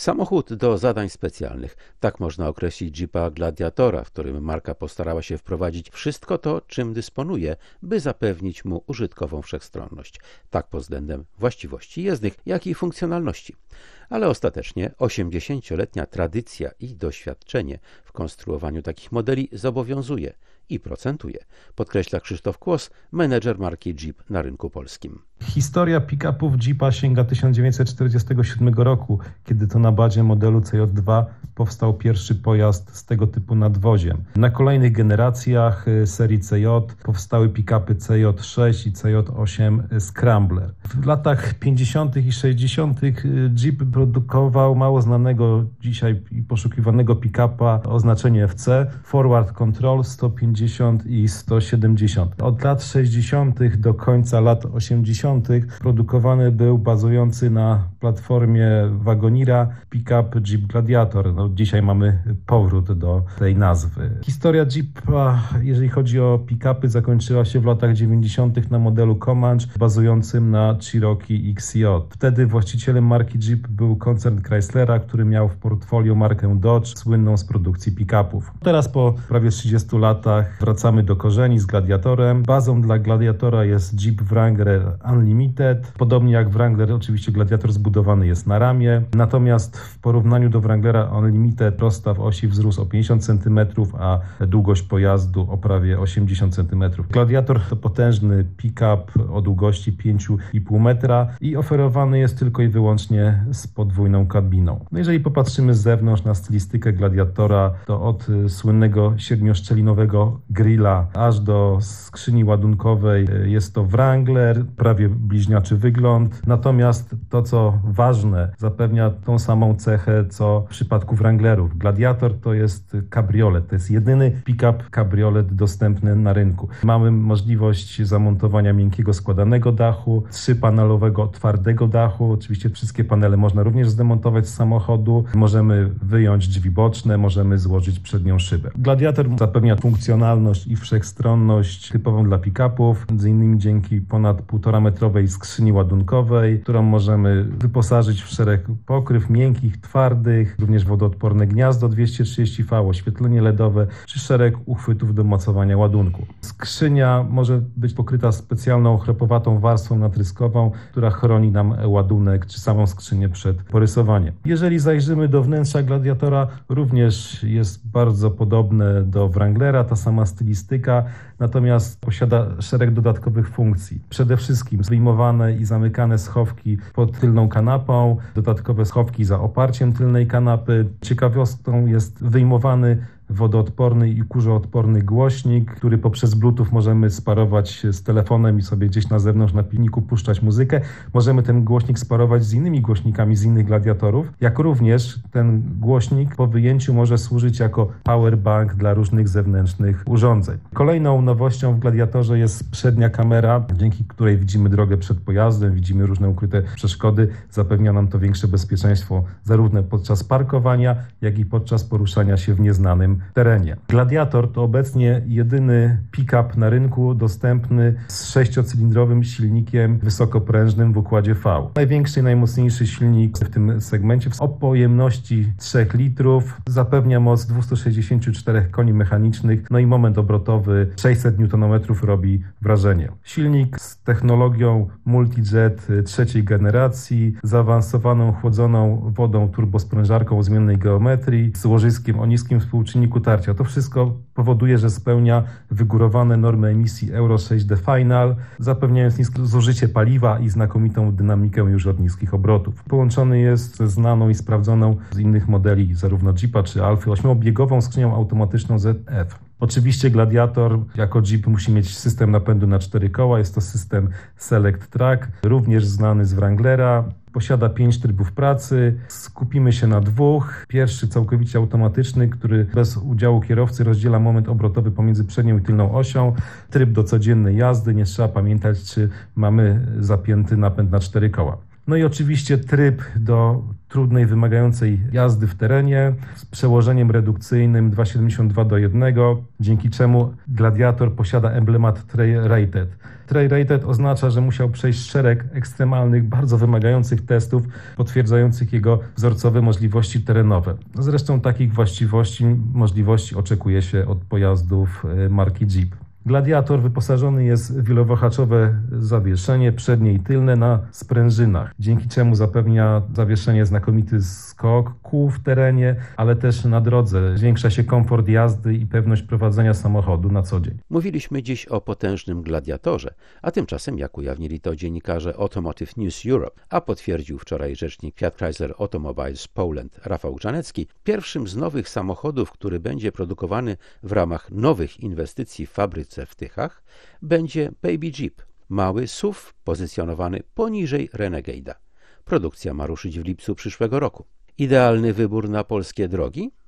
Samochód do zadań specjalnych. Tak można określić Jeepa Gladiatora, w którym marka postarała się wprowadzić wszystko to, czym dysponuje, by zapewnić mu użytkową wszechstronność. Tak pod względem właściwości jezdnych, jak i funkcjonalności. Ale ostatecznie 80-letnia tradycja i doświadczenie w konstruowaniu takich modeli zobowiązuje i procentuje, podkreśla Krzysztof Kłos, menedżer marki Jeep na rynku polskim. Historia pick-upów Jeepa sięga 1947 roku, kiedy to na bazie modelu CJ2 powstał pierwszy pojazd z tego typu nadwoziem. Na kolejnych generacjach serii CJ powstały pick-upy CJ6 i CJ8 Scrambler. W latach 50. i 60. Jeep produkował mało znanego dzisiaj i poszukiwanego pick-upa o znaczeniu FC, Forward Control 150 i 170. Od lat 60. do końca lat 80. produkowany był bazujący na platformie Wagonira pick-up Jeep Gladiator. Dzisiaj mamy powrót do tej nazwy. Historia Jeepa, jeżeli chodzi o pick-upy, zakończyła się w latach 90. na modelu Comanche bazującym na Cherokee XJ. Wtedy właścicielem marki Jeep był koncern Chryslera, który miał w portfolio markę Dodge, słynną z produkcji pick-upów. Teraz po prawie 30 latach wracamy do korzeni z Gladiatorem. Bazą dla Gladiatora jest Jeep Wrangler Unlimited. Podobnie jak Wrangler, oczywiście Gladiator zbudowany jest na ramie. Natomiast w porównaniu do Wranglera Unlimited rozstaw osi wzrósł o 50 cm, a długość pojazdu o prawie 80 cm. Gladiator to potężny pick-up o długości 5,5 metra i oferowany jest tylko i wyłącznie z podwójną kabiną. Jeżeli popatrzymy z zewnątrz na stylistykę Gladiatora, to od słynnego 7-szczelinowego grilla aż do skrzyni ładunkowej jest to Wrangler, prawie bliźniaczy wygląd. Natomiast to, co ważne, zapewnia tą samą cechę, co w przypadku Wranglerów. Gladiator to jest kabriolet. To jest jedyny pick-up kabriolet dostępny na rynku. Mamy możliwość zamontowania miękkiego składanego dachu, 3-panelowego twardego dachu. Oczywiście wszystkie panele można również zdemontować z samochodu. Możemy wyjąć drzwi boczne, możemy złożyć przednią szybę. Gladiator zapewnia funkcjonalność i wszechstronność typową dla pick-upów, między innymi dzięki ponad 1,5-metrowej skrzyni ładunkowej, którą możemy wyposażyć w szereg pokryw miękkich, twardych, również wodoodporne gniazdo 230V, oświetlenie LEDowe czy szereg uchwytów do mocowania ładunku. Skrzynia może być pokryta specjalną chropowatą warstwą natryskową, która chroni nam ładunek czy samą skrzynię przed porysowaniem. Jeżeli zajrzymy do wnętrza Gladiatora, również jest bardzo podobne do Wranglera, ta sama stylistyka, natomiast posiada szereg dodatkowych funkcji. Przede wszystkim wyjmowane i zamykane schowki pod tylną kanapą, dodatkowe schowki za oparciem tylnej kanapy. Ciekawostką jest wyjmowany wodoodporny i kurzoodporny głośnik, który poprzez Bluetooth możemy sparować z telefonem i sobie gdzieś na zewnątrz na pilniku puszczać muzykę. Możemy ten głośnik sparować z innymi głośnikami z innych Gladiatorów, jak również ten głośnik po wyjęciu może służyć jako powerbank dla różnych zewnętrznych urządzeń. Kolejną nowością w Gladiatorze jest przednia kamera, dzięki której widzimy drogę przed pojazdem, widzimy różne ukryte przeszkody. Zapewnia nam to większe bezpieczeństwo zarówno podczas parkowania, jak i podczas poruszania się w nieznanym terenie. Gladiator to obecnie jedyny pick-up na rynku dostępny z 6-cylindrowym silnikiem wysokoprężnym w układzie V. Największy i najmocniejszy silnik w tym segmencie o pojemności 3 litrów zapewnia moc 264 koni mechanicznych, no i moment obrotowy 600 Nm robi wrażenie. Silnik z technologią Multijet trzeciej generacji, zaawansowaną chłodzoną wodą turbosprężarką o zmiennej geometrii, z łożyskiem o niskim współczynniku tarcia. To wszystko powoduje, że spełnia wygórowane normy emisji Euro 6D Final, zapewniając niskie zużycie paliwa i znakomitą dynamikę już od niskich obrotów. Połączony jest ze znaną i sprawdzoną z innych modeli, zarówno Jeepa czy Alfy, 8-biegową skrzynią automatyczną ZF. Oczywiście Gladiator jako Jeep musi mieć system napędu na 4 koła, jest to system Select Track, również znany z Wranglera. Posiada 5 trybów pracy, skupimy się na 2. Pierwszy całkowicie automatyczny, który bez udziału kierowcy rozdziela moment obrotowy pomiędzy przednią i tylną osią. Tryb do codziennej jazdy, nie trzeba pamiętać, czy mamy zapięty napęd na 4 koła. No i oczywiście tryb do trudnej, wymagającej jazdy w terenie z przełożeniem redukcyjnym 2,72:1, dzięki czemu Gladiator posiada emblemat Trail Rated. Trail Rated oznacza, że musiał przejść szereg ekstremalnych, bardzo wymagających testów potwierdzających jego wzorcowe możliwości terenowe. Zresztą takich możliwości oczekuje się od pojazdów marki Jeep. Gladiator wyposażony jest w wielowahaczowe zawieszenie przednie i tylne na sprężynach, dzięki czemu zapewnia zawieszenie znakomity skok, kół w terenie, ale też na drodze. Zwiększa się komfort jazdy i pewność prowadzenia samochodu na co dzień. Mówiliśmy dziś o potężnym Gladiatorze, a tymczasem, jak ujawnili to dziennikarze Automotive News Europe, a potwierdził wczoraj rzecznik Fiat Chrysler Automobiles Poland Rafał Czanecki, pierwszym z nowych samochodów, który będzie produkowany w ramach nowych inwestycji w fabryce w Tychach, będzie Baby Jeep, mały SUV pozycjonowany poniżej Renegade'a. Produkcja ma ruszyć w lipcu przyszłego roku. Idealny wybór na polskie drogi?